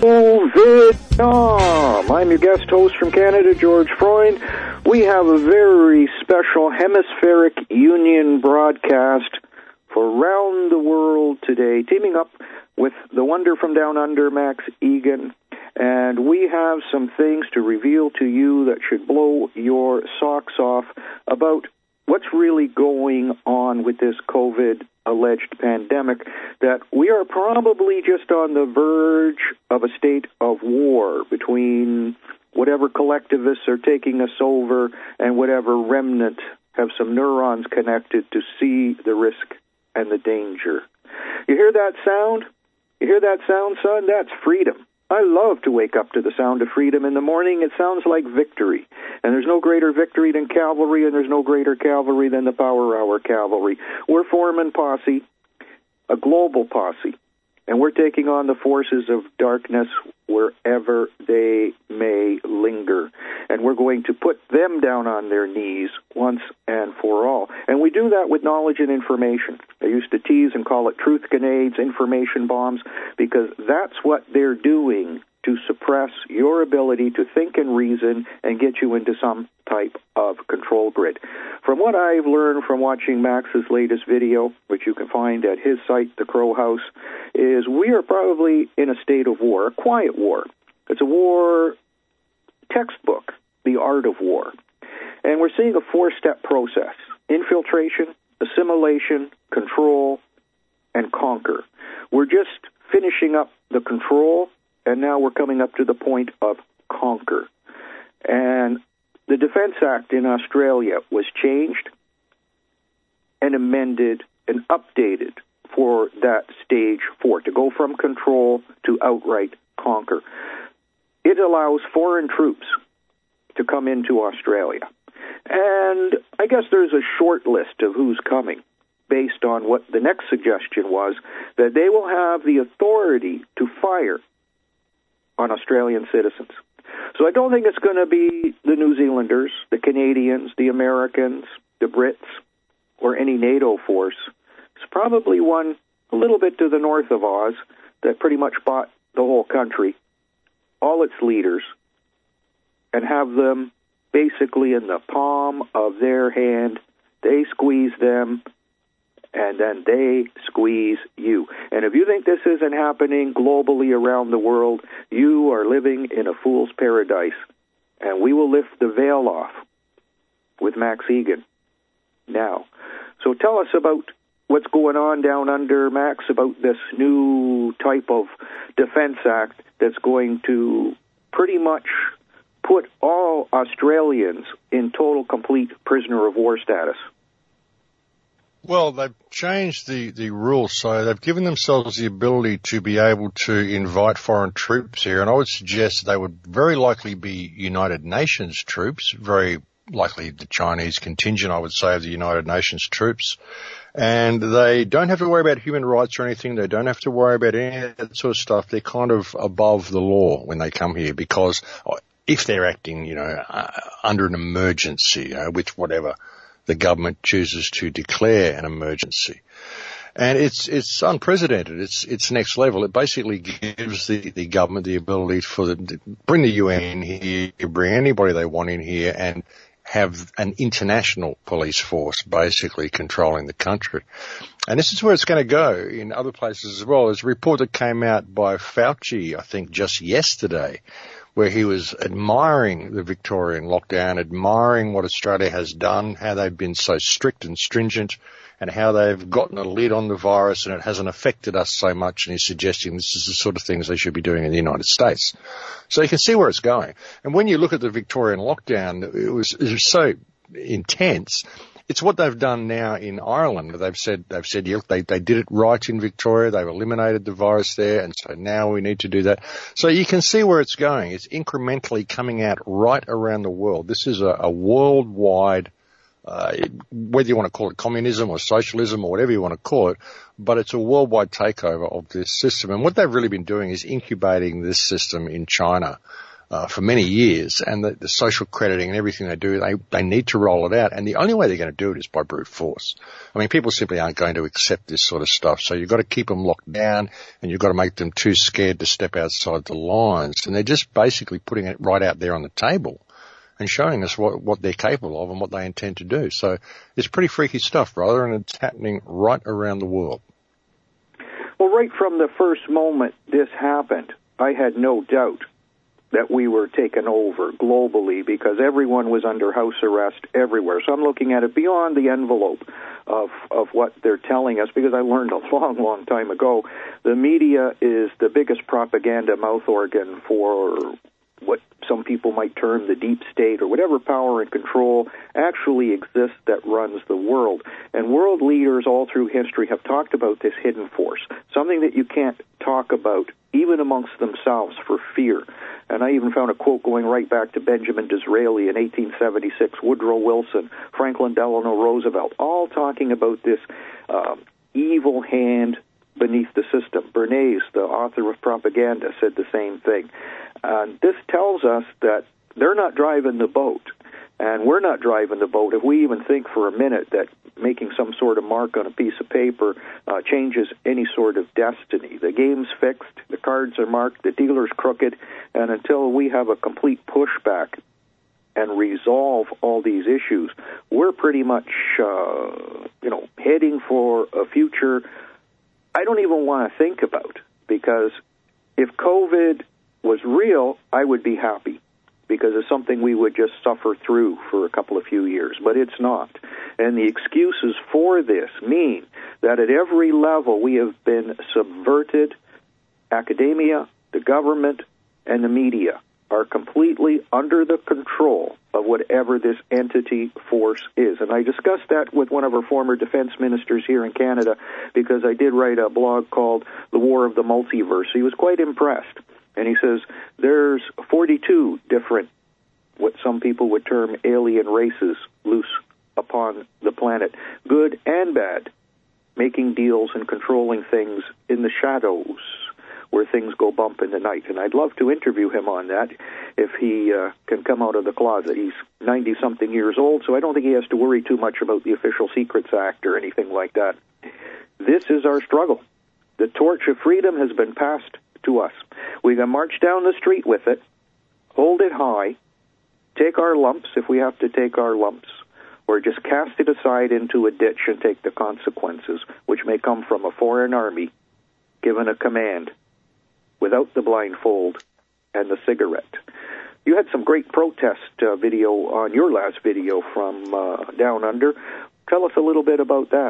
Vietnam. I'm your guest host from Canada, George Freund. We have a very special Hemispheric Union broadcast for Round the World today, teaming up with the wonder from down under, Max Egan. And we have some things to reveal to you that should blow your socks off about what's really going on with this COVID alleged pandemic, that we are probably just on the verge of a state of war between whatever collectivists are taking us over and whatever remnant have some neurons connected to see the risk and the danger. You hear that sound? You hear that sound, son? That's freedom. I love to wake up to the sound of freedom in the morning. It sounds like victory. And there's no greater victory than cavalry, and there's no greater cavalry than the Power Hour cavalry. We're forming posse, a global posse, and we're taking on the forces of darkness wherever they may linger. And we're going to put them down on their knees once and for all. And we do that with knowledge and information. I used to tease and call it truth grenades, information bombs, because that's what they're doing to suppress your ability to think and reason and get you into some type of control grid. From what I've learned from watching Max's latest video, which you can find at his site, The Crow House, is we are probably in a state of war, a quiet war. It's a war textbook, The Art of War. And we're seeing a four-step process: infiltration, assimilation, control, and conquer. We're just finishing up the control, and now we're coming up to the point of conquer. And the Defense Act in Australia was changed and amended and updated for that stage 4, to go from control to outright conquer. It allows foreign troops to come into Australia. And I guess there's a short list of who's coming based on what the next suggestion was, that they will have the authority to fire on Australian citizens. So I don't think it's going to be the New Zealanders, the Canadians, the Americans, the Brits, or any NATO force. It's probably one a little bit to the north of Oz that pretty much bought the whole country, all its leaders, and have them basically in the palm of their hand. They squeeze them, and then they squeeze you. And if you think this isn't happening globally around the world, you are living in a fool's paradise. And we will lift the veil off with Max Egan now. So tell us about what's going on down under, Max, about this new type of Defense Act that's going to pretty much put all Australians in total, complete prisoner of war status. Well, they've changed the rules, so they've given themselves the ability to be able to invite foreign troops here, and I would suggest they would very likely be United Nations troops, very likely the Chinese contingent, I would say, of the United Nations troops. And they don't have to worry about human rights or anything. They don't have to worry about any of that sort of stuff. They're kind of above the law when they come here, because if they're acting, under an emergency, with whatever the government chooses to declare an emergency. And it's unprecedented. It's next level. It basically gives the government the ability to bring the UN in here, bring anybody they want in here, and have an international police force basically controlling the country. And this is where it's going to go in other places as well. There's a report that came out by Fauci, I think, just yesterday, where he was admiring the Victorian lockdown, admiring what Australia has done, how they've been so strict and stringent, and how they've gotten a lid on the virus and it hasn't affected us so much, and he's suggesting this is the sort of things they should be doing in the United States. So you can see where it's going. And when you look at the Victorian lockdown, it was so intense. It's what they've done now in Ireland. They've said, yeah, they did it right in Victoria. They've eliminated the virus there, and so now we need to do that. So you can see where it's going. It's incrementally coming out right around the world. This is a worldwide, whether you want to call it communism or socialism or whatever you want to call it, but it's a worldwide takeover of this system. And what they've really been doing is incubating this system in China. for many years, and the social crediting and everything they do, they need to roll it out. And the only way they're going to do it is by brute force. I mean, people simply aren't going to accept this sort of stuff. So you've got to keep them locked down, and you've got to make them too scared to step outside the lines. And they're just basically putting it right out there on the table and showing us what they're capable of and what they intend to do. So it's pretty freaky stuff, brother, and it's happening right around the world. Well, right from the first moment this happened, I had no doubt that we were taken over globally because everyone was under house arrest everywhere. So I'm looking at it beyond the envelope of what they're telling us, because I learned a long, long time ago, the media is the biggest propaganda mouth organ for what some people might term the deep state, or whatever power and control actually exists that runs the world. And world leaders all through history have talked about this hidden force, something that you can't talk about even amongst themselves for fear. And I even found a quote going right back to Benjamin Disraeli in 1876, Woodrow Wilson, Franklin Delano Roosevelt, all talking about this evil hand beneath the system. Bernays, the author of Propaganda, said the same thing. This tells us that they're not driving the boat, and we're not driving the boat if we even think for a minute that making some sort of mark on a piece of paper changes any sort of destiny. The game's fixed, the cards are marked, the dealer's crooked, and until we have a complete pushback and resolve all these issues, we're pretty much, heading for a future I don't even want to think about, because if COVID was real, I would be happy, because it's something we would just suffer through for a couple of few years, but it's not. And the excuses for this mean that at every level we have been subverted. Academia, the government, and the media are completely under the control of whatever this entity force is. And I discussed that with one of our former defense ministers here in Canada, because I did write a blog called The War of the Multiverse. He was quite impressed. And he says there's 42 different, what some people would term alien races, loose upon the planet, good and bad, making deals and controlling things in the shadows, where things go bump in the night. And I'd love to interview him on that if he can come out of the closet. He's 90-something years old, so I don't think he has to worry too much about the Official Secrets Act or anything like that. This is our struggle. The torch of freedom has been passed to us. We can march down the street with it, hold it high, take our lumps if we have to take our lumps, or just cast it aside into a ditch and take the consequences, which may come from a foreign army given a command without the blindfold and the cigarette. You had some great protest video on your last video from Down Under. Tell us a little bit about that.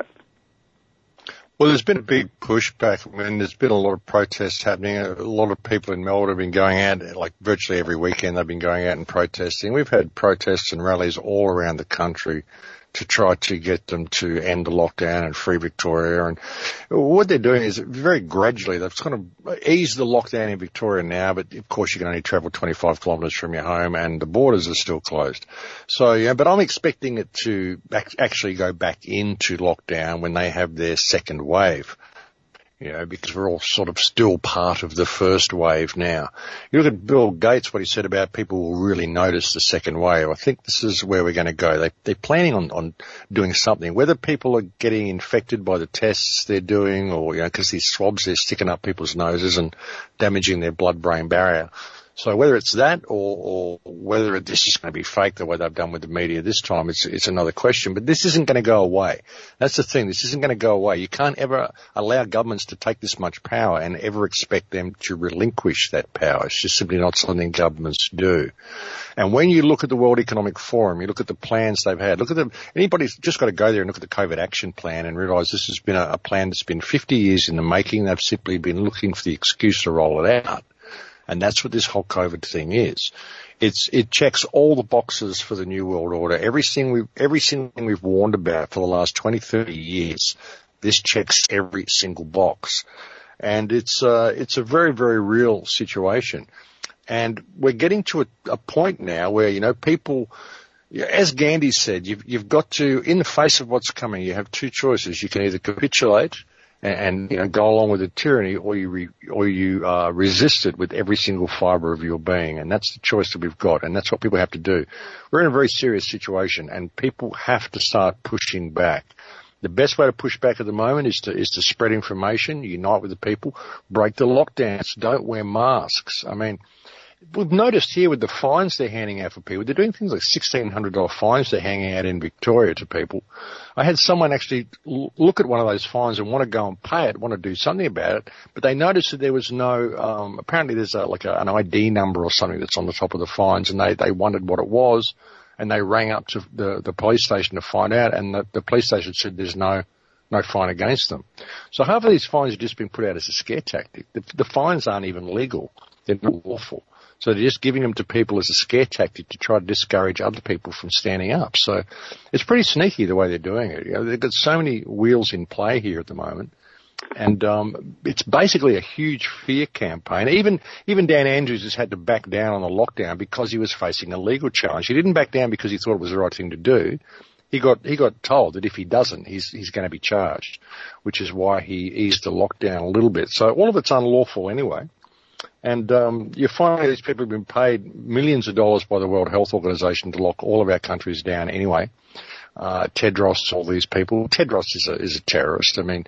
Well, there's been a big pushback. I mean, there's been a lot of protests happening. A lot of people in Melbourne have been going out, like virtually every weekend they've been going out and protesting. We've had protests and rallies all around the country to try to get them to end the lockdown and free Victoria. And what they're doing is very gradually, they've kind of eased the lockdown in Victoria now, but of course you can only travel 25 kilometres from your home and the borders are still closed. So, yeah, but I'm expecting it to actually go back into lockdown when they have their second wave. Because we're all sort of still part of the first wave now. You look at Bill Gates, what he said about people will really notice the second wave. I think this is where we're going to go. They're planning on doing something. Whether people are getting infected by the tests they're doing or, because these swabs, they're sticking up people's noses and damaging their blood-brain barrier. So whether it's that or whether this is going to be fake the way they've done with the media this time, it's another question. But this isn't going to go away. That's the thing. This isn't going to go away. You can't ever allow governments to take this much power and ever expect them to relinquish that power. It's just simply not something governments do. And when you look at the World Economic Forum, you look at the plans they've had, anybody's just got to go there and look at the COVID action plan and realise this has been a plan that's been 50 years in the making. They've simply been looking for the excuse to roll it out. And that's what this whole COVID thing is. It checks all the boxes for the New World Order. Everything we've warned about for the last 20, 30 years, this checks every single box. And it's a very, very real situation. And we're getting to a point now where, people, as Gandhi said, you've got to, in the face of what's coming, you have two choices. You can either capitulate and go along with the tyranny, or you resist it with every single fibre of your being. And that's the choice that we've got, and that's what people have to do. We're in a very serious situation, and people have to start pushing back. The best way to push back at the moment is to spread information, unite with the people, break the lockdowns, don't wear masks. I mean, we've noticed here with the fines they're handing out for people, they're doing things like $1,600 fines they're handing out in Victoria to people. I had someone actually look at one of those fines and want to go and pay it, want to do something about it, but they noticed that there was no, apparently there's an ID number or something that's on the top of the fines, and they wondered what it was, and they rang up to the police station to find out, and the police station said there's no fine against them. So half of these fines have just been put out as a scare tactic. The fines aren't even legal. They're not lawful. So they're just giving them to people as a scare tactic to try to discourage other people from standing up. So it's pretty sneaky the way they're doing it. They've got so many wheels in play here at the moment. And it's basically a huge fear campaign. Even Dan Andrews has had to back down on the lockdown because he was facing a legal challenge. He didn't back down because he thought it was the right thing to do. He got told that if he doesn't, he's going to be charged, which is why he eased the lockdown a little bit. So all of it's unlawful anyway. And you find these people have been paid millions of dollars by the World Health Organization to lock all of our countries down anyway. Tedros, all these people. Tedros is a terrorist. I mean,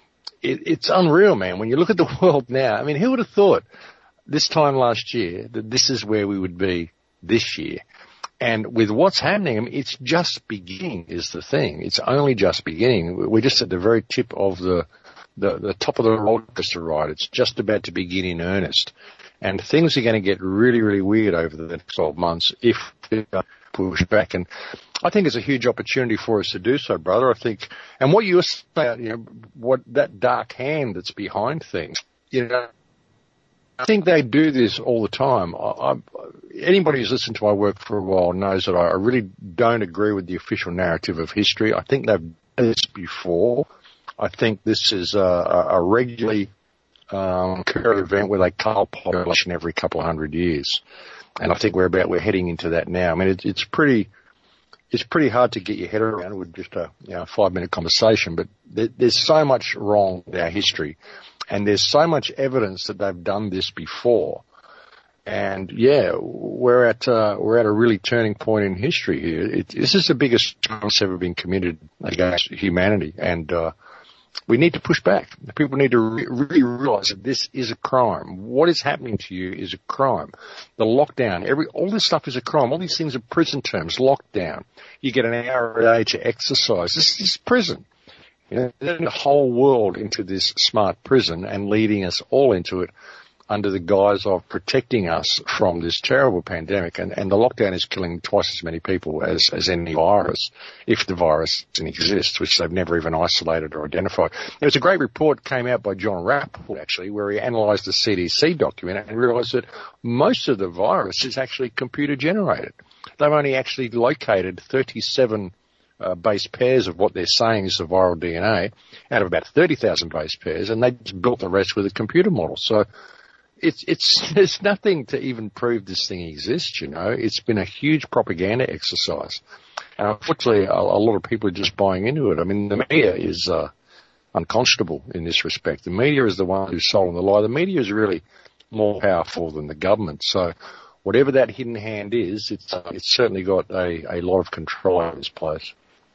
it's unreal, man. When you look at the world now, I mean, who would have thought this time last year that this is where we would be this year? And with what's happening, I mean, it's just beginning is the thing. It's only just beginning. We're just at the very tip of the top of the roller coaster ride. It's just about to begin in earnest. And things are going to get really, really weird over the next 12 months if we push back. And I think it's a huge opportunity for us to do so, brother. I think, and what you're saying, what that dark hand that's behind things, I think they do this all the time. Anybody who's listened to my work for a while knows that I really don't agree with the official narrative of history. I think they've done this before. I think this is a regularly current event where they cull population every couple of 100 years, and I think we're heading into that now. I mean, it's pretty hard to get your head around with just a 5-minute conversation, but there's so much wrong with our history, and there's so much evidence that they've done this before. And yeah, we're at a really turning point in history here. This is the biggest crime that's ever been committed against humanity, and we need to push back. People need to really realize that this is a crime. What is happening to you is a crime. The lockdown, all this stuff is a crime. All these things are prison terms. Lockdown. You get an hour a day to exercise. This is prison. They're the whole world into this smart prison and leading us all into it under the guise of protecting us from this terrible pandemic. And the lockdown is killing twice as many people as any virus, if the virus exists, which they've never even isolated or identified. There was a great report came out by John Rappaport, actually, where he analysed the CDC document and realised that most of the virus is actually computer generated. They've only actually located 37 base pairs of what they're saying is the viral DNA out of about 30,000 base pairs, and they just built the rest with a computer model. So there's nothing to even prove this thing exists, It's been a huge propaganda exercise. And unfortunately, a lot of people are just buying into it. I mean, the media is unconscionable in this respect. The media is the one who's sold the lie. The media is really more powerful than the government. So whatever that hidden hand is, it's certainly got a lot of control over this place.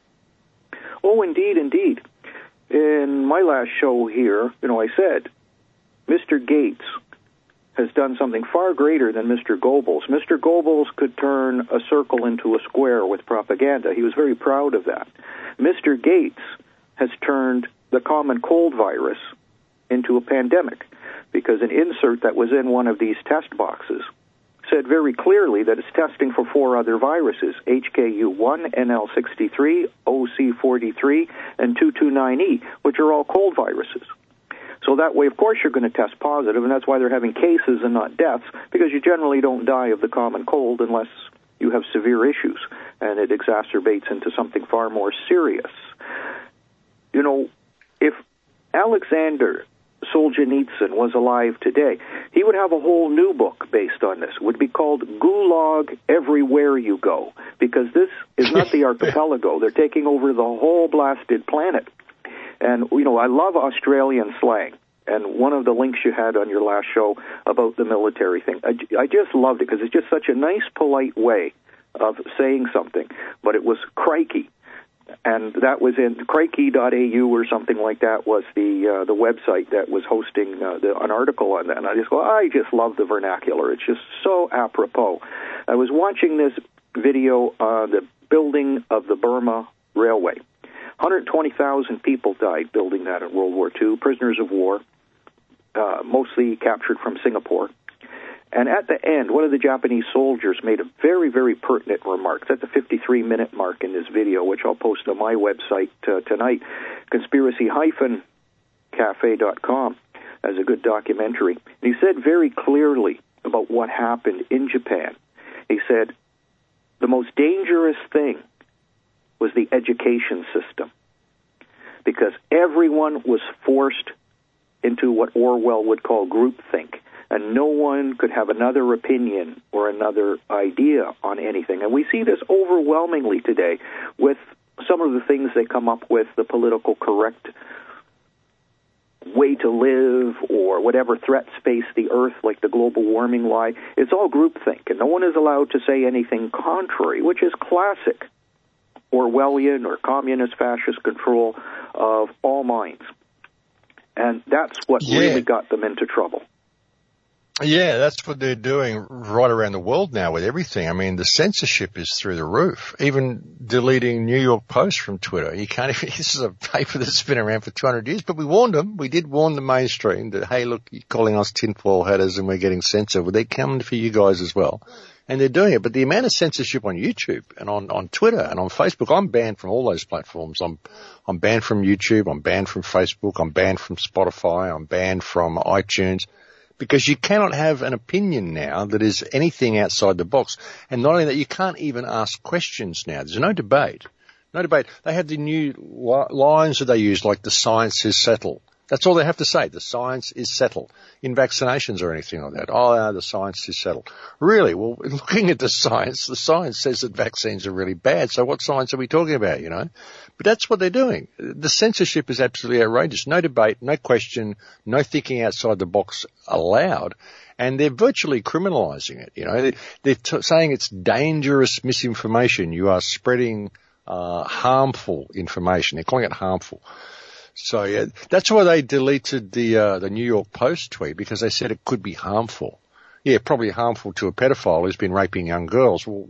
Oh, indeed, indeed. In my last show here, I said, Mr. Gates has done something far greater than Mr. Goebbels. Mr. Goebbels could turn a circle into a square with propaganda. He was very proud of that. Mr. Gates has turned the common cold virus into a pandemic because an insert that was in one of these test boxes said very clearly that it's testing for 4 other viruses, HKU1, NL63, OC43, and 229E, which are all cold viruses. So that way, of course, you're going to test positive, and that's why they're having cases and not deaths, because you generally don't die of the common cold unless you have severe issues, and it exacerbates into something far more serious. If Alexander Solzhenitsyn was alive today, he would have a whole new book based on this. It would be called Gulag Everywhere You Go, because this is not the archipelago. They're taking over the whole blasted planet. And, you know, I love Australian slang. And one of the links you had on your last show about the military thing, I just loved it because it's just such a nice, polite way of saying something. But it was crikey. And that was in crikey.au or something like that was the website that was hosting an article on that. And I just love the vernacular. It's just so apropos. I was watching this video on the building of the Burma Railway. 120,000 people died building that in World War II, prisoners of war, mostly captured from Singapore. And at the end, one of the Japanese soldiers made a very, very pertinent remark. It's at the 53-minute mark in this video, which I'll post on my website tonight, conspiracy-cafe.com, as a good documentary. And he said very clearly about what happened in Japan. He said, the most dangerous thing was the education system, because everyone was forced into what Orwell would call groupthink. And no one could have another opinion or another idea on anything. And we see this overwhelmingly today with some of the things they come up with, the political correct way to live or whatever threats face the earth, like the global warming lie. It's all groupthink, and no one is allowed to say anything contrary, which is classic Orwellian or communist fascist control of all minds. And that's what really got them into trouble. Yeah, that's what they're doing right around the world now with everything. I mean, the censorship is through the roof. Even deleting New York Post from Twitter. You can't even, this is a paper that's been around for 200 years, but we warned them. We did warn the mainstream that, hey, look, you're calling us tinfoil hatters and we're getting censored. Well, they're coming for you guys as well. And they're doing it. But the amount of censorship on YouTube and on Twitter and on Facebook, I'm banned from all those platforms. I'm banned from YouTube. I'm banned from Facebook. I'm banned from Spotify. I'm banned from iTunes. Because you cannot have an opinion now that is anything outside the box. And not only that, you can't even ask questions now. There's no debate. No debate. They have the new lines that they use, like the science is settled. That's all they have to say. The science is settled. In vaccinations or anything like that. Oh, the science is settled. Really? Well, looking at the science says that vaccines are really bad. So what science are we talking about, you know? But that's what they're doing. The censorship is absolutely outrageous. No debate, no question, no thinking outside the box allowed. And they're virtually criminalizing it, you know. They're saying it's dangerous misinformation. You are spreading harmful information. They're calling it harmful. So yeah, that's why they deleted the New York Post tweet, because they said it could be harmful. Yeah, probably harmful to a pedophile who's been raping young girls. Well,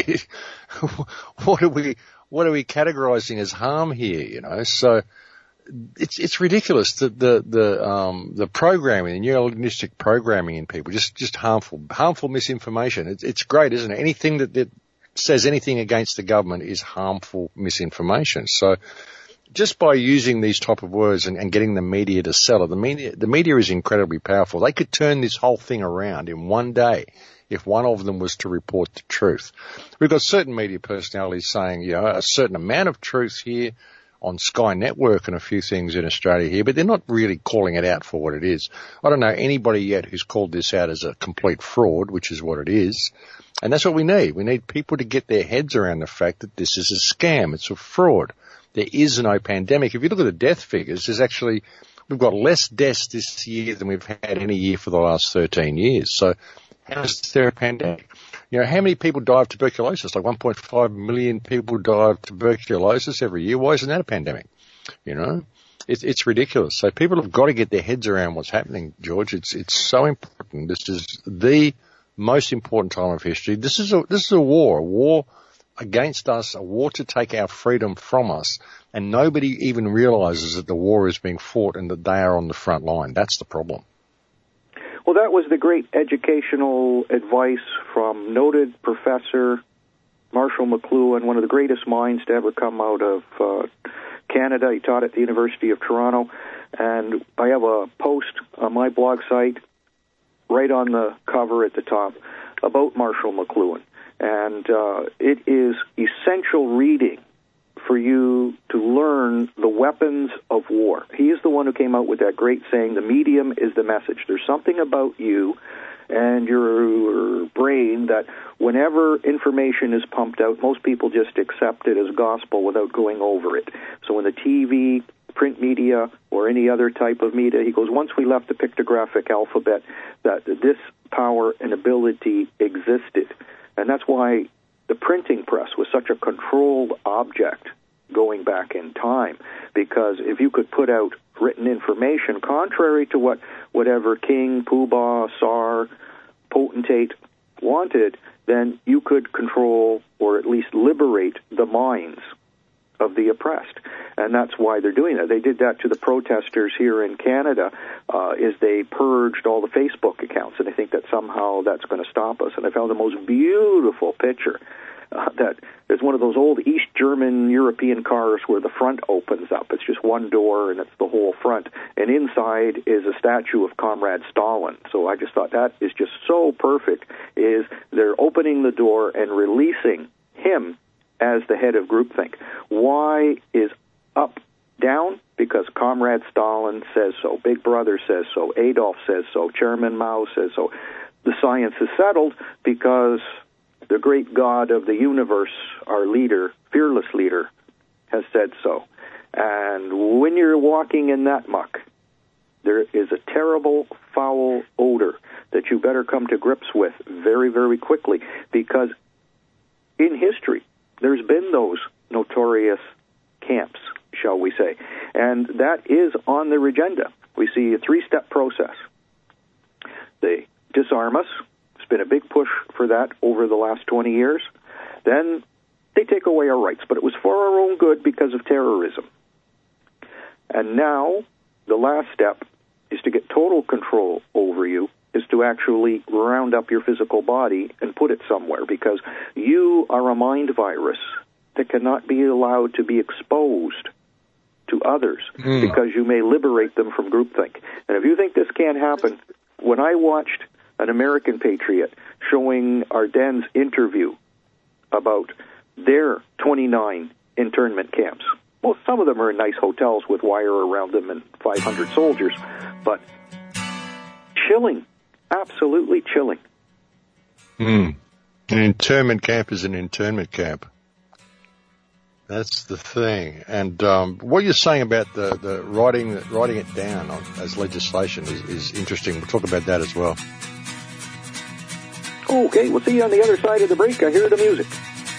what are we categorizing as harm here, you know? So it's ridiculous that the programming, the neurolinguistic programming in people, just harmful misinformation. It's great, isn't it? Anything that says anything against the government is harmful misinformation. So just by using these type of words and getting the media to sell it, the media is incredibly powerful. They could turn this whole thing around in one day if one of them was to report the truth. We've got certain media personalities saying, you know, a certain amount of truth here on Sky Network and a few things in Australia here, but they're not really calling it out for what it is. I don't know anybody yet who's called this out as a complete fraud, which is what it is. And that's what we need. We need people to get their heads around the fact that this is a scam. It's a fraud. There is no pandemic. If you look at the death figures, we've got less deaths this year than we've had any year for the last 13 years. So how is there a pandemic? You know, how many people die of tuberculosis? Like 1.5 million people die of tuberculosis every year. Why isn't that a pandemic? You know, it's ridiculous. So people have got to get their heads around what's happening, George. It's so important. This is the most important time of history. This is a war against us, a war to take our freedom from us, and nobody even realizes that the war is being fought and that they are on the front line. That's the problem. Well, that was the great educational advice from noted professor Marshall McLuhan, one of the greatest minds to ever come out of Canada. He taught at the University of Toronto, and I have a post on my blog site right on the cover at the top about Marshall McLuhan. And it is essential reading for you to learn the weapons of war. He is the one who came out with that great saying, the medium is the message. There's something about you and your brain that whenever information is pumped out, most people just accept it as gospel without going over it. So when the TV print media or any other type of media. He goes, once we left the pictographic alphabet, that this power and ability existed. And that's why the printing press was such a controlled object going back in time, because if you could put out written information contrary to whatever king, poobah, tsar, potentate wanted, then you could control or at least liberate the minds of the oppressed. And that's why they're doing that. They did that to the protesters here in Canada, is they purged all the Facebook accounts, and I think that somehow that's going to stop us. And I found the most beautiful picture that there's one of those old East German European cars where the front opens up. It's just one door, and it's the whole front. And inside is a statue of Comrade Stalin. So I just thought that is just so perfect, is they're opening the door and releasing him as the head of groupthink. Why is up down? Because Comrade Stalin says so. Big Brother says so. Adolf says so. Chairman Mao says so. The science is settled because the great God of the universe, our leader, fearless leader, has said so. And when you're walking in that muck, there is a terrible, foul odor that you better come to grips with very, very quickly, because in history, there's been those notorious camps, shall we say, and that is on their agenda. We see a three-step process. They disarm us. It's been a big push for that over the last 20 years. Then they take away our rights, but it was for our own good because of terrorism. And now the last step is to get total control over you, is to actually round up your physical body and put it somewhere, because you are a mind virus that cannot be allowed to be exposed to others, because you may liberate them from groupthink. And if you think this can't happen, when I watched an American Patriot showing Ardennes' interview about their 29 internment camps, well, some of them are in nice hotels with wire around them and 500 soldiers, but chilling. Absolutely chilling. An internment camp is an internment camp. That's the thing. And what you're saying about the writing it down as legislation is interesting. We'll talk about that as well. Okay, we'll see you on the other side of the break. I hear the music.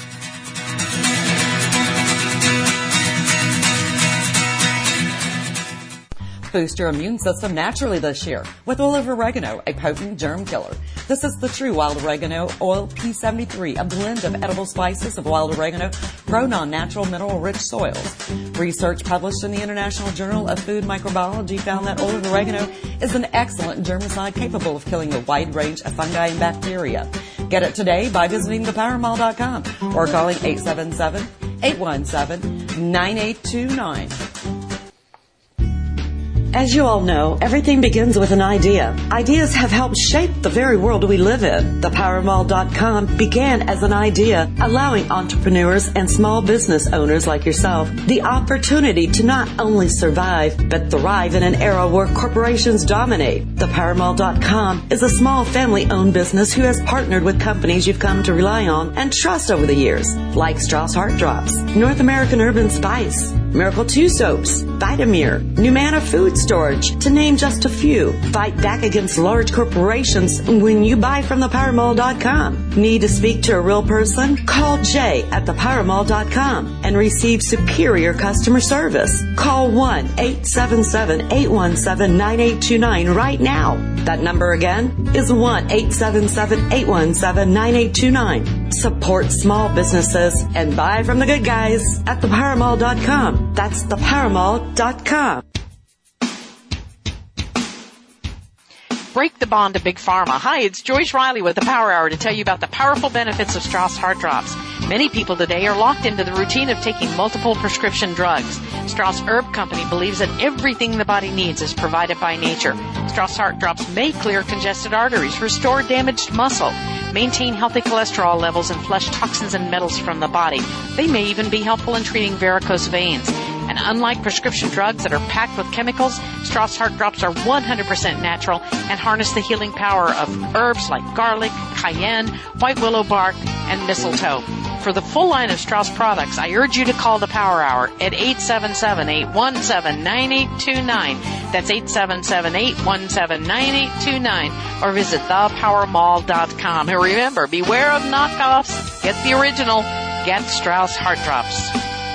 Boost your immune system naturally this year with oil of oregano, a potent germ killer. This is the true wild oregano oil P73, a blend of edible spices of wild oregano grown on natural mineral-rich soils. Research published in the International Journal of Food Microbiology found that oil of oregano is an excellent germicide capable of killing a wide range of fungi and bacteria. Get it today by visiting thepowermall.com or calling 877-817-9829. As you all know, everything begins with an idea. Ideas have helped shape the very world we live in. ThePowerMall.com began as an idea, allowing entrepreneurs and small business owners like yourself the opportunity to not only survive, but thrive in an era where corporations dominate. ThePowerMall.com is a small family-owned business who has partnered with companies you've come to rely on and trust over the years, like Strauss Heart Drops, North American Urban Spice, Miracle 2 Soaps, Vitamir, Numana Food Storage, to name just a few. Fight back against large corporations when you buy from thepowermall.com. Need to speak to a real person? Call Jay at thepowermall.com and receive superior customer service. Call 1-877-817-9829 right now. That number again is 1-877-817-9829. Support small businesses and buy from the good guys at thepowermall.com. That's thepowermall.com. Break the bond to Big Pharma. Hi, it's Joyce Riley with the Power Hour to tell you about the powerful benefits of Strauss Heart Drops. Many people today are locked into the routine of taking multiple prescription drugs. Strauss Herb Company believes that everything the body needs is provided by nature. Strauss Heart Drops may clear congested arteries, restore damaged muscle, maintain healthy cholesterol levels, and flush toxins and metals from the body. They may even be helpful in treating varicose veins. And unlike prescription drugs that are packed with chemicals, Strauss Heart Drops are 100% natural and harness the healing power of herbs like garlic, cayenne, white willow bark, and mistletoe. For the full line of Strauss products, I urge you to call the Power Hour at 877-817-9829. That's 877-817-9829. Or visit thepowermall.com. And remember, beware of knockoffs. Get the original. Get Strauss Heart Drops.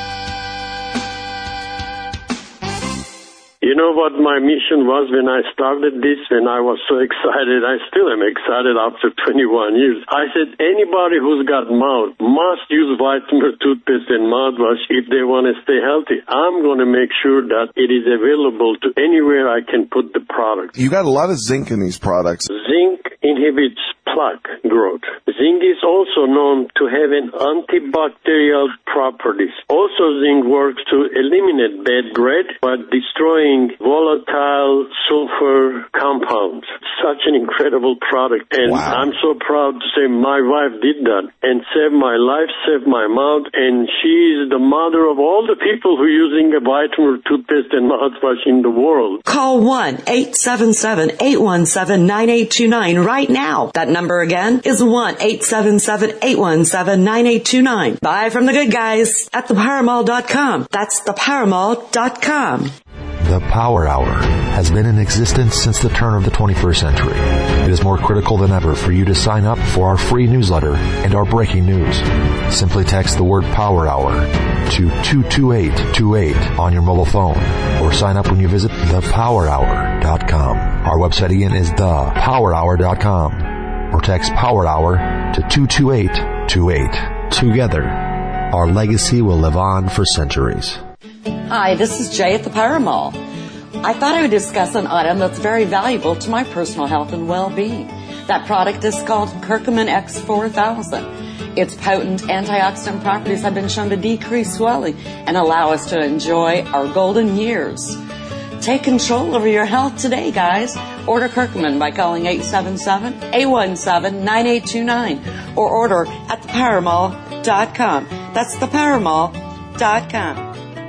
You know what my mission was when I started this, and I was so excited. I still am excited after 21 years. I said anybody who's got mouth must use vitamin toothpaste and mouthwash if they want to stay healthy. I'm going to make sure that it is available to anywhere I can put the product. You got a lot of zinc in these products. Zinc inhibits plaque growth. Zinc is also known to have an antibacterial properties. Also, zinc works to eliminate bad breath by destroying volatile sulfur compounds. Such an incredible product. And wow. I'm so proud to say my wife did that and saved my life, saved my mouth, and she is the mother of all the people who are using a vitamin toothpaste and mouthwash in the world. Call 1-877-817-9829 right now. That number again is 1-877-817-9829. Buy from the good guys at thepowermall.com. That's thepowermall.com. The Power Hour has been in existence since the turn of the 21st century. It is more critical than ever for you to sign up for our free newsletter and our breaking news. Simply text the word Power Hour to 22828 on your mobile phone or sign up when you visit thepowerhour.com. Our website again is thepowerhour.com or text Power Hour to 22828. Together, our legacy will live on for centuries. Hi, this is Jay at the Power Mall. I thought I would discuss an item that's very valuable to my personal health and well-being. That product is called Curcumin X4000. Its potent antioxidant properties have been shown to decrease swelling and allow us to enjoy our golden years. Take control over your health today, guys. Order Curcumin by calling 877-817-9829 or order at thepowermall.com. That's thepowermall.com.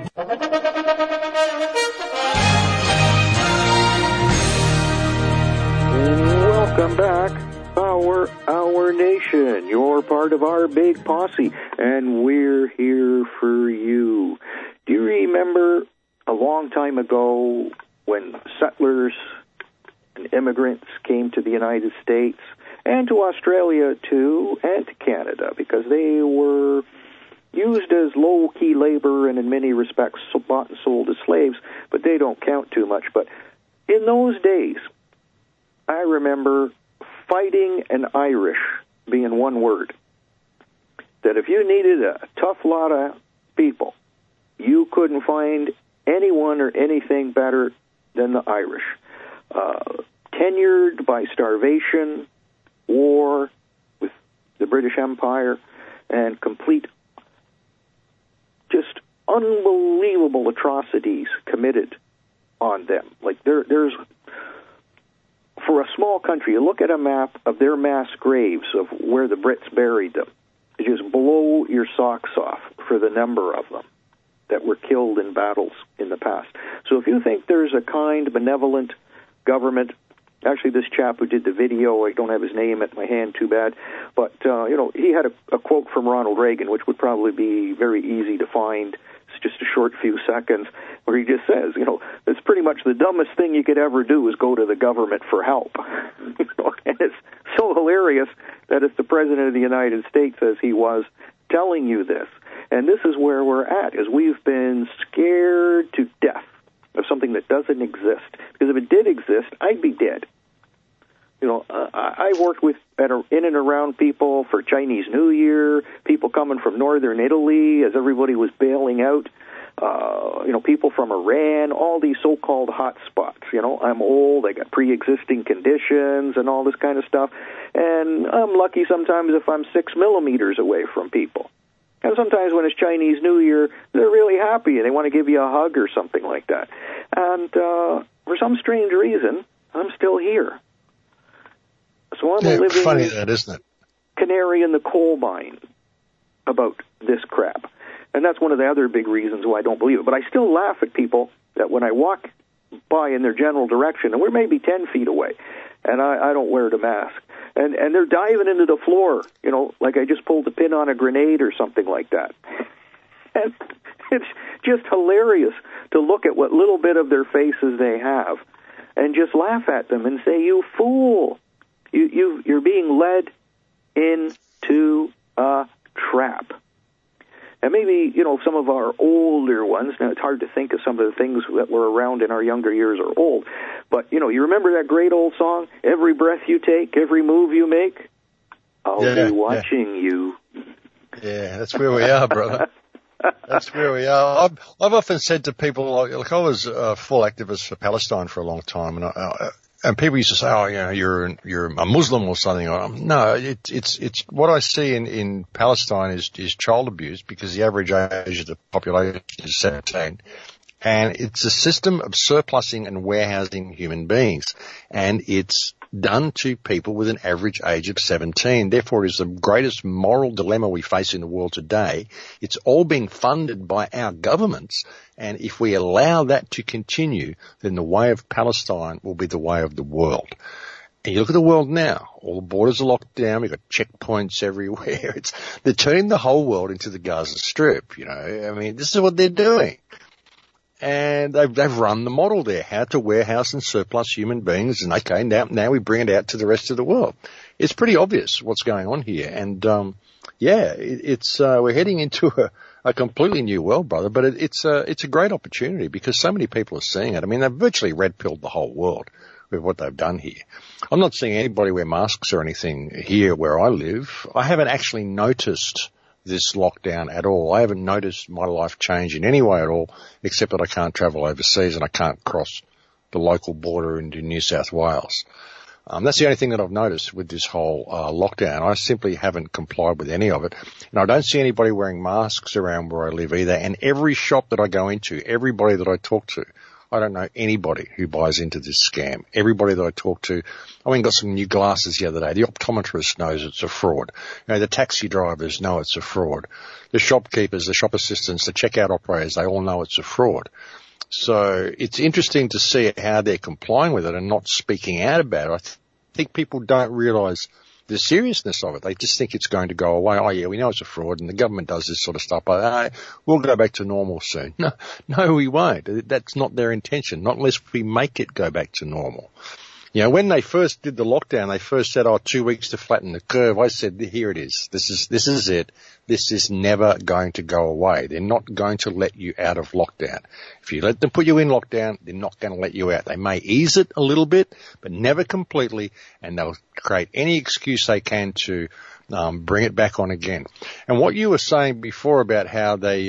Welcome back, Our Nation. You're part of our big posse, and we're here for you. Do you remember a long time ago when settlers and immigrants came to the United States and to Australia too, and to Canada, because they were used as low-key labor and in many respects bought and sold as slaves, but they don't count too much. But in those days, I remember fighting an Irish being one word. That if you needed a tough lot of people, you couldn't find anyone or anything better than the Irish. Tenured by starvation, war with the British Empire, and complete just unbelievable atrocities committed on them. Like there's for a small country, you look at a map of their mass graves of where the Brits buried them, you just blow your socks off for the number of them that were killed in battles in the past. So if you think there's a kind, benevolent government, actually this chap who did the video, I don't have his name at my hand, too bad, but he had a quote from Ronald Reagan, which would probably be very easy to find. It's just a short few seconds, where he just says, it's pretty much the dumbest thing you could ever do is go to the government for help. And it's so hilarious that it's the President of the United States, as he was, telling you this. And this is where we're at, is we've been scared to death of something that doesn't exist. Because if it did exist, I'd be dead. I worked in and around people for Chinese New Year, people coming from northern Italy as everybody was bailing out, people from Iran, all these so-called hot spots. I'm old, I got pre-existing conditions and all this kind of stuff, and I'm lucky sometimes if I'm 6 millimeters away from people. And sometimes when it's Chinese New Year, they're really happy and they want to give you a hug or something like that. And for some strange reason, I'm still here. So I'm living funny that, isn't it? Canary in the coal mine about this crap. And that's one of the other big reasons why I don't believe it. But I still laugh at people that when I walk by in their general direction, and we're maybe 10 feet away, and I don't wear the mask, and they're diving into the floor, like I just pulled a pin on a grenade or something like that. And it's just hilarious to look at what little bit of their faces they have and just laugh at them and say, "You fool! You're being led into a trap." And maybe, some of our older ones, now it's hard to think of some of the things that were around in our younger years are old, but, you remember that great old song, "Every breath you take, every move you make, I'll be watching you." Yeah, that's where we are, brother. That's where we are. I've often said to people, like I was a full activist for Palestine for a long time, and people used to say, "Oh, you're a Muslim or something." No, it's what I see in Palestine is child abuse, because the average age of the population is 17, and it's a system of surplusing and warehousing human beings, and it's done to people with an average age of 17. Therefore, it is the greatest moral dilemma we face in the world today. It's all being funded by our governments, and if we allow that to continue, then the way of Palestine will be the way of the world. And you look at the world now, all the borders are locked down, we've got checkpoints everywhere. They're turning the whole world into the Gaza Strip, this is what they're doing. And they've run the model there, how to warehouse and surplus human beings, and okay, now we bring it out to the rest of the world. It's pretty obvious what's going on here, and we're heading into a completely new world, brother. But it's a great opportunity because so many people are seeing it. I mean, they've virtually red-pilled the whole world with what they've done here. I'm not seeing anybody wear masks or anything here where I live. I haven't actually noticed this lockdown at all. I haven't noticed my life change in any way at all, except that I can't travel overseas and I can't cross the local border into New South Wales. That's the only thing that I've noticed with this whole lockdown. I simply haven't complied with any of it. And I don't see anybody wearing masks around where I live either. And every shop that I go into, everybody that I talk to, I don't know anybody who buys into this scam. Everybody that I talk to, I went and got some new glasses the other day. The optometrist knows it's a fraud. The taxi drivers know it's a fraud. The shopkeepers, the shop assistants, the checkout operators, they all know it's a fraud. So it's interesting to see how they're complying with it and not speaking out about it. I think people don't realize the seriousness of it. They just think it's going to go away. Oh, yeah, we know it's a fraud, and the government does this sort of stuff, but we'll go back to normal soon. No, we won't. That's not their intention, not unless we make it go back to normal. When they first did the lockdown, they first said, 2 weeks to flatten the curve. I said, here it is. This is it. This is never going to go away. They're not going to let you out of lockdown. If you let them put you in lockdown, they're not going to let you out. They may ease it a little bit, but never completely, and they'll create any excuse they can to bring it back on again. And what you were saying before about how they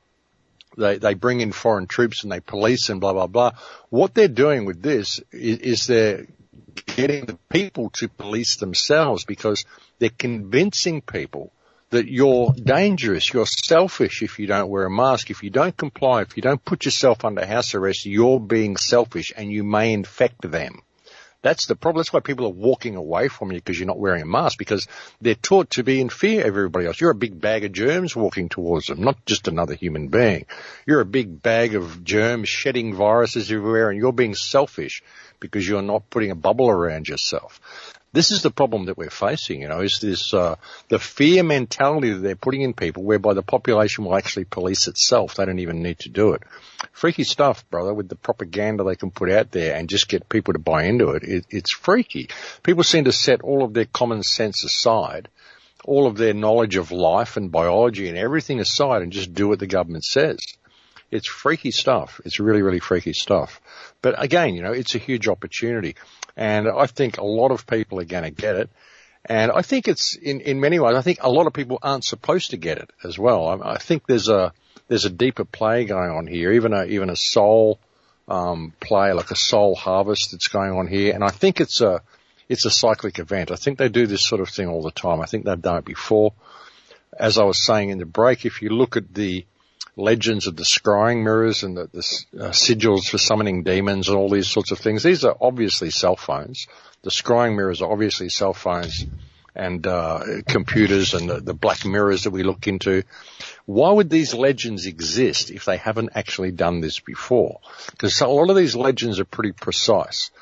bring in foreign troops and they police and blah, blah, blah. What they're doing with this is they're getting the people to police themselves because they're convincing people that you're dangerous, you're selfish if you don't wear a mask, if you don't comply, if you don't put yourself under house arrest, you're being selfish and you may infect them. That's the problem. That's why people are walking away from you because you're not wearing a mask, because they're taught to be in fear of everybody else. You're a big bag of germs walking towards them, not just another human being. You're a big bag of germs shedding viruses everywhere, and you're being selfish because you're not putting a bubble around yourself. This is the problem that we're facing, is this, the fear mentality that they're putting in people whereby the population will actually police itself. They don't even need to do it. Freaky stuff, brother, with the propaganda they can put out there and just get people to buy into it. It's freaky. People seem to set all of their common sense aside, all of their knowledge of life and biology and everything aside, and just do what the government says. It's freaky stuff. It's really, really freaky stuff. But again, it's a huge opportunity. And I think a lot of people are going to get it. And I think it's in many ways, I think a lot of people aren't supposed to get it as well. I think there's a deeper play going on here, even a soul, play, like a soul harvest that's going on here. And I think it's a cyclic event. I think they do this sort of thing all the time. I think they've done it before. As I was saying in the break, if you look at the legends of the scrying mirrors and the sigils for summoning demons and all these sorts of things, these are obviously cell phones. The scrying mirrors are obviously cell phones and computers and the black mirrors that we look into. Why would these legends exist if they haven't actually done this before? Because a lot of these legends are pretty precise.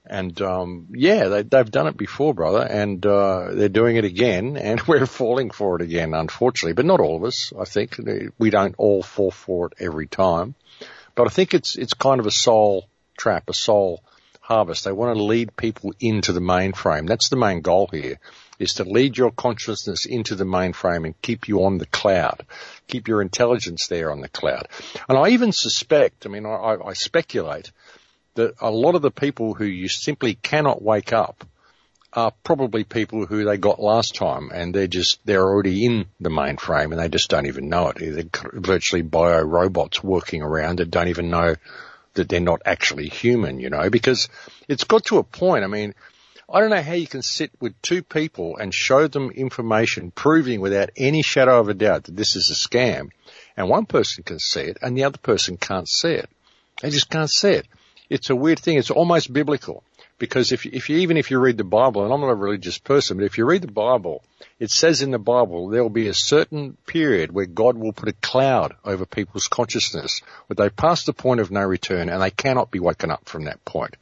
And, they've done it before, brother, and, they're doing it again, and we're falling for it again, unfortunately. But not all of us, I think. We don't all fall for it every time. But I think it's kind of a soul trap, a soul harvest. They want to lead people into the mainframe. That's the main goal here, is to lead your consciousness into the mainframe and keep you on the cloud, keep your intelligence there on the cloud. And I even suspect, I speculate that a lot of the people who you simply cannot wake up are probably people who they got last time, and they're already in the mainframe and they just don't even know it. They're virtually bio-robots working around that don't even know that they're not actually human, because it's got to a point. I don't know how you can sit with two people and show them information proving without any shadow of a doubt that this is a scam, and one person can see it and the other person can't see it. They just can't see it. It's a weird thing. It's almost biblical, because if you read the Bible, and I'm not a religious person, but if you read the Bible, it says in the Bible there will be a certain period where God will put a cloud over people's consciousness, where they pass the point of no return and they cannot be woken up from that point.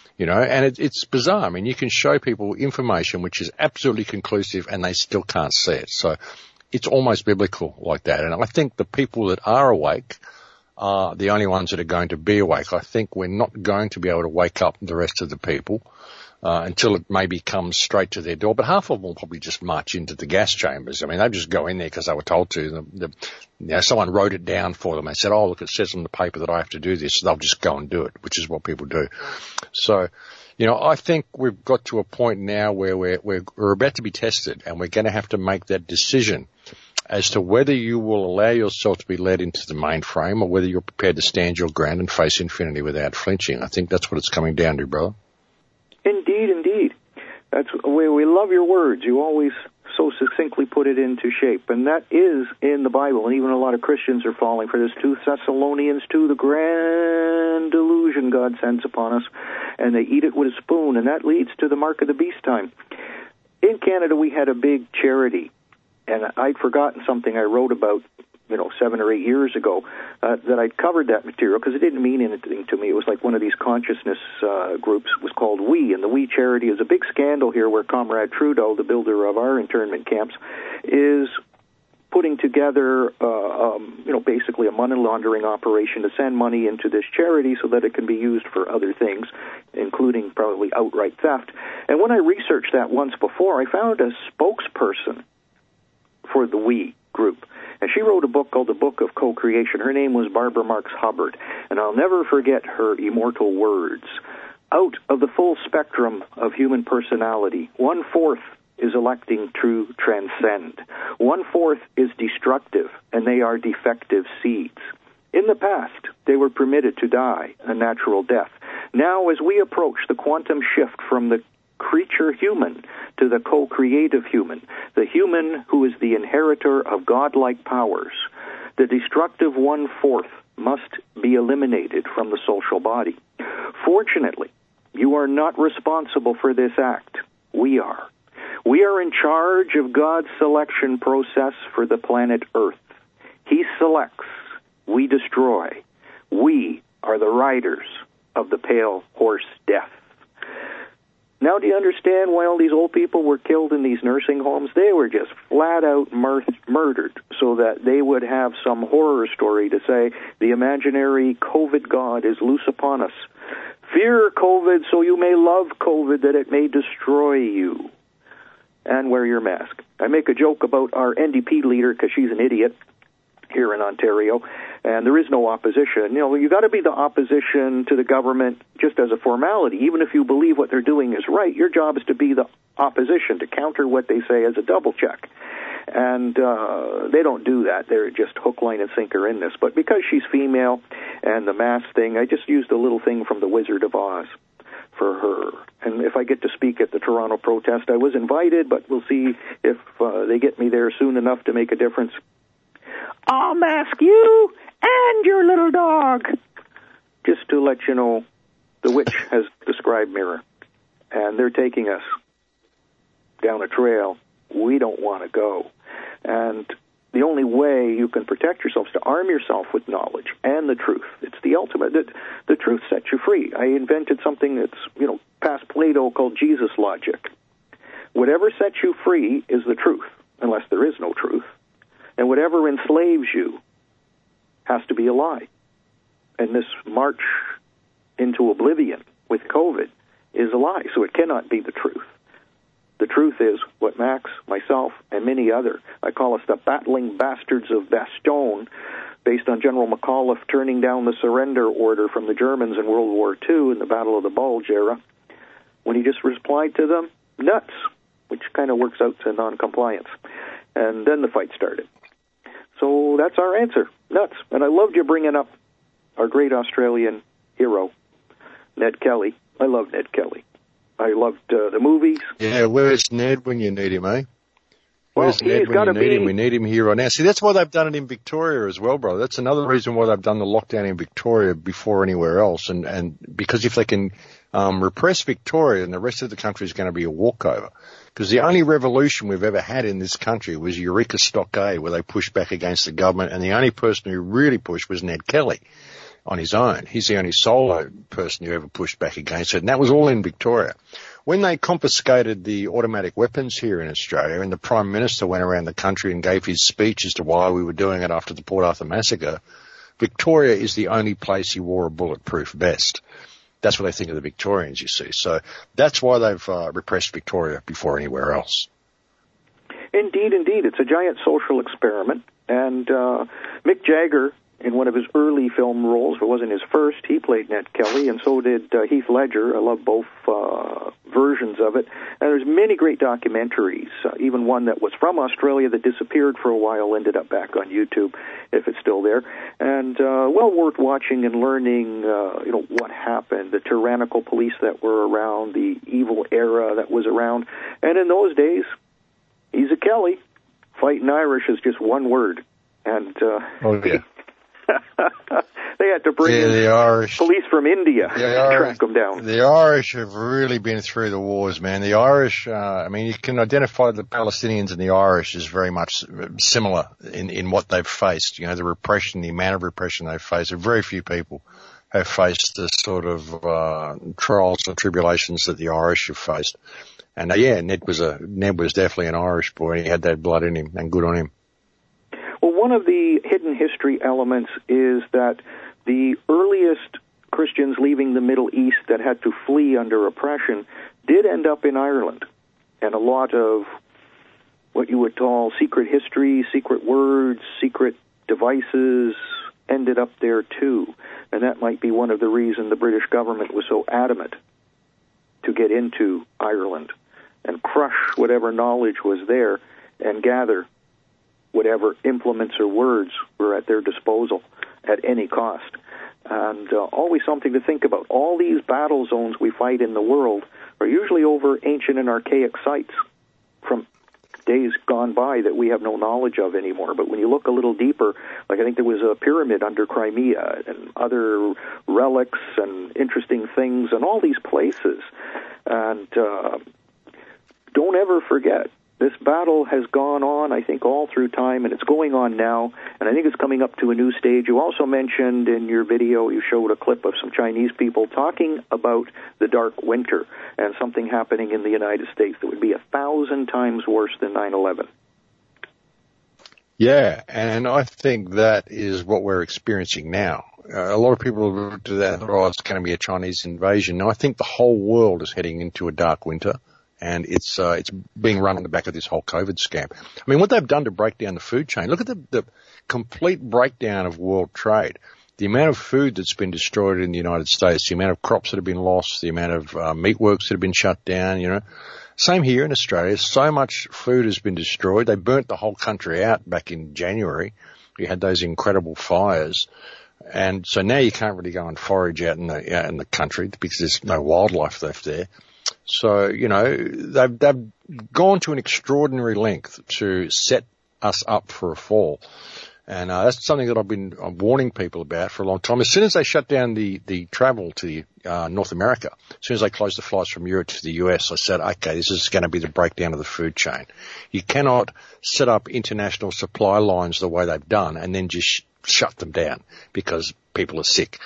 And it's bizarre. You can show people information which is absolutely conclusive and they still can't see it. So it's almost biblical like that. And I think the people that are awake are the only ones that are going to be awake. I think we're not going to be able to wake up the rest of the people until it maybe comes straight to their door. But half of them will probably just march into the gas chambers. They just go in there because they were told to. Someone wrote it down for them. They said, oh, look, it says on the paper that I have to do this. So they'll just go and do it, which is what people do. So, I think we've got to a point now where we're about to be tested, and we're going to have to make that decision as to whether you will allow yourself to be led into the mainframe or whether you're prepared to stand your ground and face infinity without flinching. I think that's what it's coming down to, brother. Indeed. We love your words. You always so succinctly put it into shape. And that is in the Bible. And even a lot of Christians are falling for this. 2 Thessalonians 2, the grand delusion God sends upon us. And they eat it with a spoon. And that leads to the mark of the beast time. In Canada, we had a big charity. And I'd forgotten something I wrote about, 7 or 8 years ago, that I'd covered that material because it didn't mean anything to me. It was like one of these consciousness groups. It was called We, and the We charity is a big scandal here where Comrade Trudeau, the builder of our internment camps, is putting together, basically a money laundering operation to send money into this charity so that it can be used for other things, including probably outright theft. And when I researched that once before, I found a spokesperson for the We group. And she wrote a book called The Book of Co-Creation. Her name was Barbara Marx Hubbard. And I'll never forget her immortal words. Out of the full spectrum of human personality, 1/4 is electing to transcend. 1/4 is destructive, and they are defective seeds. In the past, they were permitted to die a natural death. Now, as we approach the quantum shift from the creature human to the co-creative human, the human who is the inheritor of godlike powers, the destructive 1/4 must be eliminated from the social body. Fortunately, you are not responsible for this act. We are. We are in charge of God's selection process for the planet Earth. He selects. We destroy. We are the riders of the pale horse death. Now, do you understand why all these old people were killed in these nursing homes? They were just flat out murdered so that they would have some horror story to say, the imaginary COVID God is loose upon us. Fear COVID so you may love COVID, that it may destroy you. And wear your mask. I make a joke about our NDP leader because she's an idiot here in Ontario, and there is no opposition. You got to be the opposition to the government just as a formality. Even if you believe what they're doing is right, your job is to be the opposition, to counter what they say as a double check. And they don't do that. They're just hook, line, and sinker in this. But because she's female and the mask thing, I just used a little thing from The Wizard of Oz for her. And if I get to speak at the Toronto protest, I was invited, but we'll see if they get me there soon enough to make a difference. I'll mask you and your little dog. Just to let you know, the witch has the scribe mirror, and they're taking us down a trail we don't want to go. And the only way you can protect yourself is to arm yourself with knowledge and the truth. It's the ultimate. The truth sets you free. I invented something that's, past Plato called Jesus logic. Whatever sets you free is the truth, unless there is no truth. And whatever enslaves you has to be a lie. And this march into oblivion with COVID is a lie, so it cannot be the truth. The truth is what Max, myself, and many other, I call us the battling bastards of Bastogne, based on General McAuliffe turning down the surrender order from the Germans in World War II in the Battle of the Bulge era, when he just replied to them, nuts, which kind of works out to noncompliance. And then the fight started. So that's our answer, nuts. And I loved you bringing up our great Australian hero, Ned Kelly. I love Ned Kelly. I loved the movies. Yeah, where's Ned when you need him, eh? Where's Well, Ned he's when gotta you need be- him? We need him here right now. See, that's why they've done it in Victoria as well, brother. That's another reason why they've done the lockdown in Victoria before anywhere else. And because if they can repress Victoria, then the rest of the country is going to be a walkover. Because the only revolution we've ever had in this country was Eureka Stockade, where they pushed back against the government, and the only person who really pushed was Ned Kelly on his own. He's the only solo person who ever pushed back against it, and that was all in Victoria. When they confiscated the automatic weapons here in Australia, and the Prime Minister went around the country and gave his speech as to why we were doing it after the Port Arthur massacre, Victoria is the only place he wore a bulletproof vest. That's what they think of the Victorians, you see. So that's why they've repressed Victoria before anywhere else. Indeed, indeed. It's a giant social experiment. And Mick Jagger, in one of his early film roles, if it wasn't his first, he played Ned Kelly, and so did Heath Ledger. I love both versions of it. And there's many great documentaries, even one that was from Australia that disappeared for a while, ended up back on YouTube, if it's still there. And well worth watching and learning, what happened, the tyrannical police that were around, the evil era that was around. And in those days, he's a Kelly. Fighting Irish is just one word. And Oh, yeah. they had to bring in the Irish police from India to track them down. The Irish have really been through the wars, man. The Irish, you can identify the Palestinians and the Irish as very much similar in what they've faced. The repression, the amount of repression they've faced. Very few people have faced the sort of trials and tribulations that the Irish have faced. And Ned was definitely an Irish boy. He had that blood in him, and good on him. Well, one of the hidden history elements is that the earliest Christians leaving the Middle East that had to flee under oppression did end up in Ireland. And a lot of what you would call secret history, secret words, secret devices ended up there too. And that might be one of the reasons the British government was so adamant to get into Ireland and crush whatever knowledge was there and gather whatever implements or words were at their disposal at any cost. And always something to think about. All these battle zones we fight in the world are usually over ancient and archaic sites from days gone by that we have no knowledge of anymore. But when you look a little deeper, like I think there was a pyramid under Crimea and other relics and interesting things and all these places. And don't ever forget, this battle has gone on, I think, all through time, and it's going on now, and I think it's coming up to a new stage. You also mentioned in your video, you showed a clip of some Chinese people talking about the Dark Winter and something happening in the United States that would be 1,000 times worse than 9/11. Yeah, and I think that is what we're experiencing now. A lot of people look to that, it's going to be a Chinese invasion. Now, I think the whole world is heading into a dark winter. And it's being run on the back of this whole COVID scam. I mean, what they've done to break down the food chain, look at the complete breakdown of world trade. The amount of food that's been destroyed in the United States, the amount of crops that have been lost, the amount of meatworks that have been shut down, Same here in Australia. So much food has been destroyed. They burnt the whole country out back in January. We had those incredible fires. And so now you can't really go and forage out in the country because there's no wildlife left there. So, they've gone to an extraordinary length to set us up for a fall. And that's something that I'm warning people about for a long time. As soon as they shut down the travel to North America, as soon as they closed the flights from Europe to the US, I said, okay, this is going to be the breakdown of the food chain. You cannot set up international supply lines the way they've done and then just shut them down because people are sick.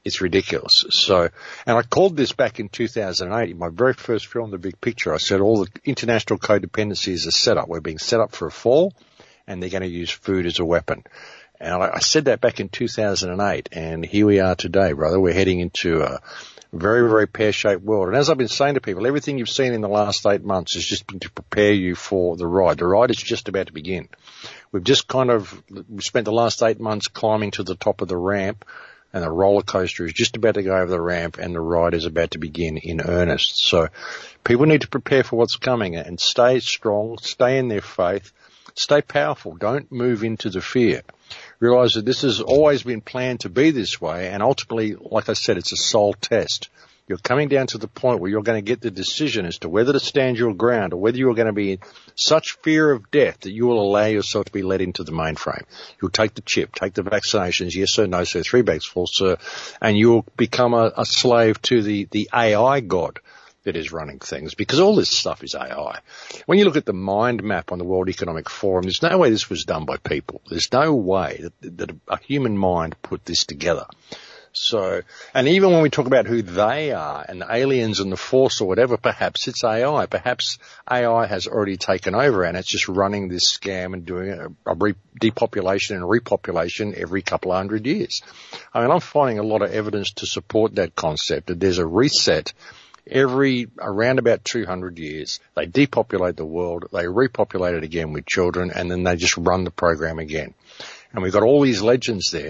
It's ridiculous. So, and I called this back in 2008, in my very first film, The Big Picture. I said all the international codependency is a setup. We're being set up for a fall, and they're going to use food as a weapon. And I said that back in 2008, and here we are today, brother. We're heading into a very, very pear-shaped world. And as I've been saying to people, everything you've seen in the last 8 months has just been to prepare you for the ride. The ride is just about to begin. We've just we spent the last 8 months climbing to the top of the ramp, and the roller coaster is just about to go over the ramp, and the ride is about to begin in earnest. So people need to prepare for what's coming and stay strong, stay in their faith, stay powerful. Don't move into the fear. Realize that this has always been planned to be this way, and ultimately, like I said, it's a soul test. You're coming down to the point where you're going to get the decision as to whether to stand your ground or whether you're going to be in such fear of death that you will allow yourself to be led into the mainframe. You'll take the chip, take the vaccinations, yes sir, no sir, 3 bags full sir, and you'll become a slave to the AI god that is running things, because all this stuff is AI. When you look at the mind map on the World Economic Forum, there's no way this was done by people. There's no way that a human mind put this together. So, and even when we talk about who they are and the aliens and the Force or whatever, perhaps it's AI. Perhaps AI has already taken over and it's just running this scam and doing a depopulation and repopulation every couple of 100 years. I mean, I'm finding a lot of evidence to support that concept, that there's a reset around about 200 years. They depopulate the world, they repopulate it again with children, and then they just run the program again. And we've got all these legends there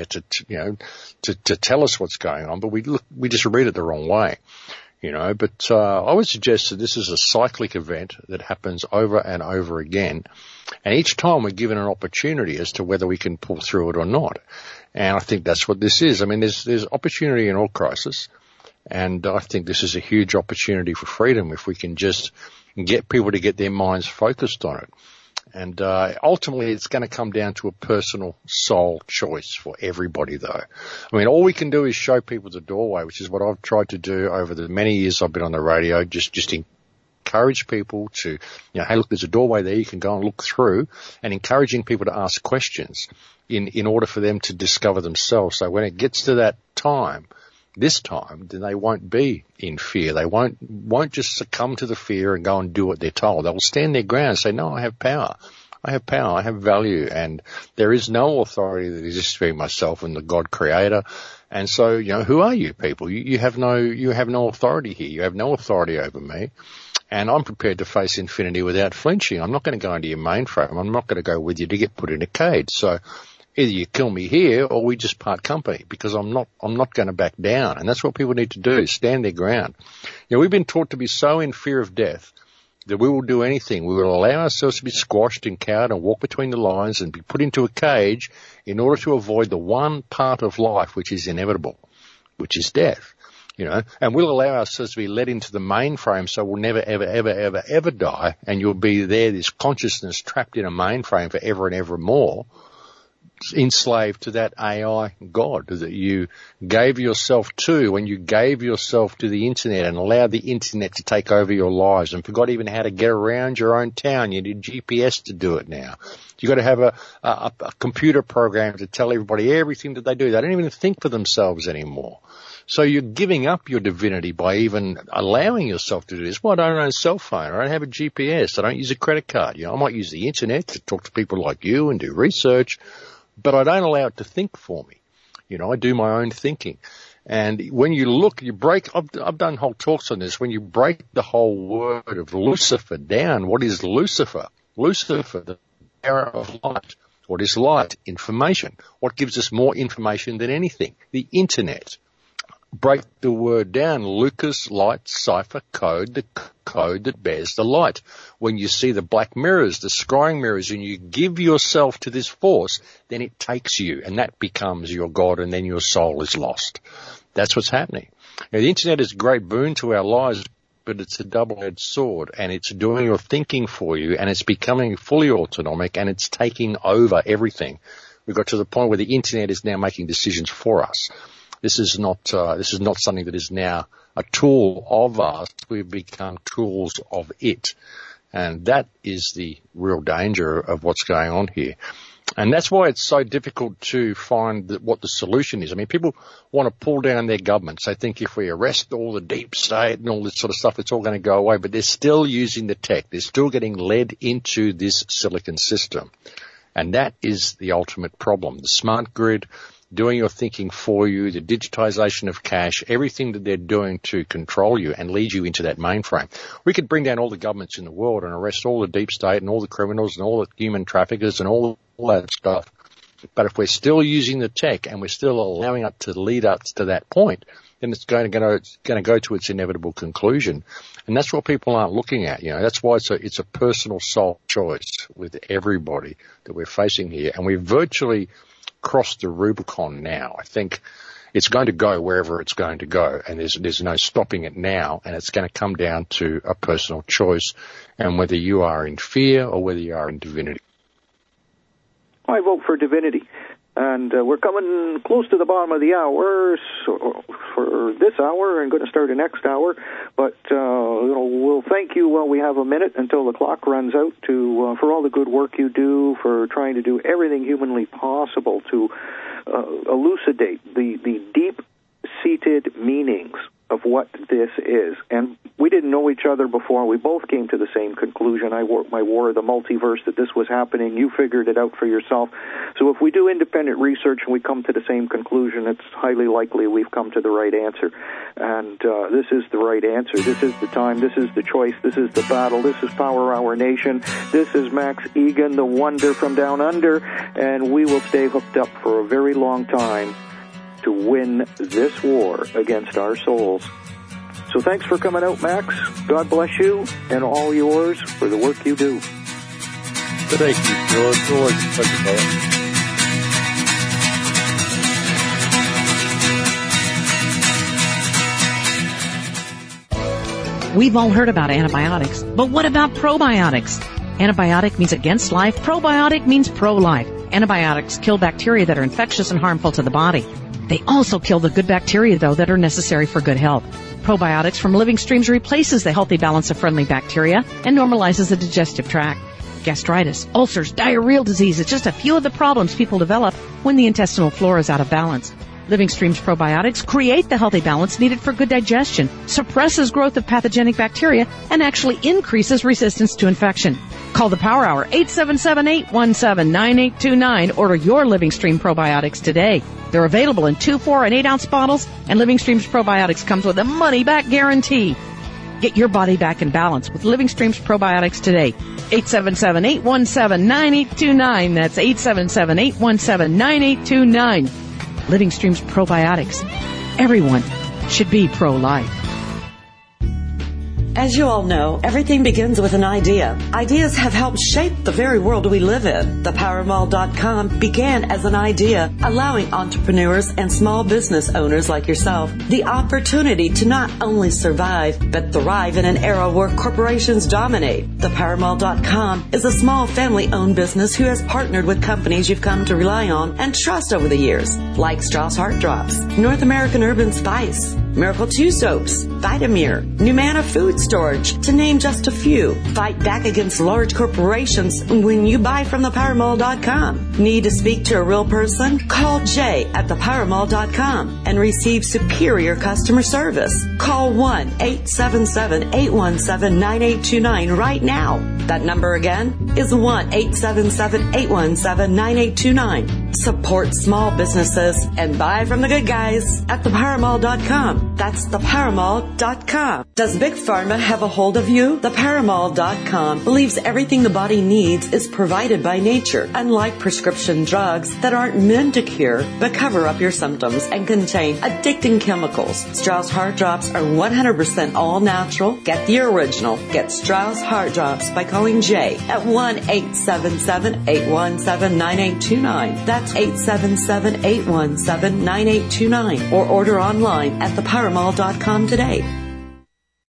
to tell us what's going on, but we just read it the wrong way, But I would suggest that this is a cyclic event that happens over and over again, and each time we're given an opportunity as to whether we can pull through it or not. And I think that's what this is. I mean, there's opportunity in all crisis, and I think this is a huge opportunity for freedom if we can just get people to get their minds focused on it. And ultimately, it's going to come down to a personal soul choice for everybody, though. I mean, all we can do is show people the doorway, which is what I've tried to do over the many years I've been on the radio, just encourage people to, hey, look, there's a doorway there, you can go and look through, and encouraging people to ask questions in order for them to discover themselves. So when it gets to that time, then they won't be in fear. They won't just succumb to the fear and go and do what they're told. They will stand their ground and say, no, I have power. I have value, and there is no authority that exists for myself and the God creator. And so, who are you people? You have no authority here. You have no authority over me. And I'm prepared to face infinity without flinching. I'm not going to go into your mainframe. I'm not going to go with you to get put in a cage. So either you kill me here or we just part company, because I'm not going to back down. And that's what people need to do, stand their ground. We've been taught to be so in fear of death that we will do anything. We will allow ourselves to be squashed and cowed and walk between the lines and be put into a cage in order to avoid the one part of life which is inevitable, which is death. And we'll allow ourselves to be led into the mainframe so we'll never, ever, ever, ever, ever die. And you'll be there, this consciousness trapped in a mainframe forever and ever more, enslaved to that AI God that you gave yourself to when you gave yourself to the internet and allowed the internet to take over your lives and forgot even how to get around your own town. You need GPS to do it now. You've got to have a computer program to tell everybody everything that they do. They don't even think for themselves anymore. So you're giving up your divinity by even allowing yourself to do this. Well, I don't own a cell phone. I don't have a GPS. I don't use a credit card. I might use the internet to talk to people like you and do research, but I don't allow it to think for me. I do my own thinking. And when you look, you break, I've done whole talks on this, when you break the whole word of Lucifer down, what is Lucifer? Lucifer, the bearer of light. What is light? Information. What gives us more information than anything? The internet. Break the word down. Lucas, light, cipher, code, the code that bears the light. When you see the black mirrors, the scrying mirrors, and you give yourself to this force, then it takes you, and that becomes your God, and then your soul is lost. That's what's happening. Now, the internet is a great boon to our lives, but it's a double-edged sword, and it's doing your thinking for you, and it's becoming fully autonomic, and it's taking over everything. We've got to the point where the internet is now making decisions for us. This is not something that is now a tool of us. We've become tools of it. And that is the real danger of what's going on here. And that's why it's so difficult to find what the solution is. I mean, people want to pull down their governments. They think if we arrest all the deep state and all this sort of stuff, it's all going to go away. But they're still using the tech. They're still getting led into this silicon system. And that is the ultimate problem. The smart grid, doing your thinking for you, the digitization of cash, everything that they're doing to control you and lead you into that mainframe. We could bring down all the governments in the world and arrest all the deep state and all the criminals and all the human traffickers and all that stuff. But if we're still using the tech and we're still allowing it to lead us to that point, then it's going to go to its inevitable conclusion. And that's what people aren't looking at. You know, that's why it's a personal soul choice with everybody that we're facing here. And we've virtually crossed the Rubicon now. I think it's going to go wherever it's going to go, and there's no stopping it now, and it's going to come down to a personal choice and whether you are in fear or whether you are in divinity. I vote for divinity. And we're coming close to the bottom of the hour for this hour and going to start the next hour. But we'll thank you while we have a minute until the clock runs out for all the good work you do, for trying to do everything humanly possible to elucidate the deep-seated meanings of what this is. And we didn't know each other before. We both came to the same conclusion. I wore the multiverse, that this was happening. You figured it out for yourself. So if we do independent research and we come to the same conclusion, it's highly likely we've come to the right answer. And this is the right answer. This is the time. This is the choice. This is the battle. This is Power Hour Nation. This is Max Egan, the wonder from down under. And we will stay hooked up for a very long time to win this war against our souls. So thanks for coming out, Max. God bless you and all yours for the work you do. Thank you, George. Always a pleasure, brother. We've all heard about antibiotics, but what about probiotics? Antibiotic means against life. Probiotic means pro-life. Antibiotics kill bacteria that are infectious and harmful to the body. They also kill the good bacteria, though, that are necessary for good health. Probiotics from Living Streams replaces the healthy balance of friendly bacteria and normalizes the digestive tract. Gastritis, ulcers, diarrheal disease is just a few of the problems people develop when the intestinal flora is out of balance. Living Streams probiotics create the healthy balance needed for good digestion, suppresses growth of pathogenic bacteria, and actually increases resistance to infection. Call the Power Hour, 877-817-9829. Order your Living Stream probiotics today. They're available in 2, 4, and 8-ounce bottles, and Living Streams probiotics comes with a money-back guarantee. Get your body back in balance with Living Streams probiotics today. 877-817-9829. That's 877-817-9829. Living Streams probiotics. Everyone should be pro-life. As you all know, everything begins with an idea. Ideas have helped shape the very world we live in. ThePowerMall.com began as an idea, allowing entrepreneurs and small business owners like yourself the opportunity to not only survive, but thrive in an era where corporations dominate. ThePowerMall.com is a small family-owned business who has partnered with companies you've come to rely on and trust over the years, like Strauss Heart Drops, North American Urban Spice, Miracle 2 Soaps, Vitamir, Numana Food Storage, to name just a few. Fight back against large corporations when you buy from ThePowerMall.com. Need to speak to a real person? Call Jay at ThePowerMall.com and receive superior customer service. Call 1-877-817-9829 right now. That number again is 1-877-817-9829. Support small businesses and buy from the good guys at ThePowerMall.com. That's ThePowerMall.com. Does Big Pharma have a hold of you? ThePowerMall.com believes everything the body needs is provided by nature, unlike prescription drugs that aren't meant to cure but cover up your symptoms and contain addicting chemicals. Strauss Heart Drops are 100% all natural. Get the original. Get Strauss Heart Drops by calling Jay at 1-877-817-9829. That's 877-817-9829. Or order online at ThePowerMall.com today.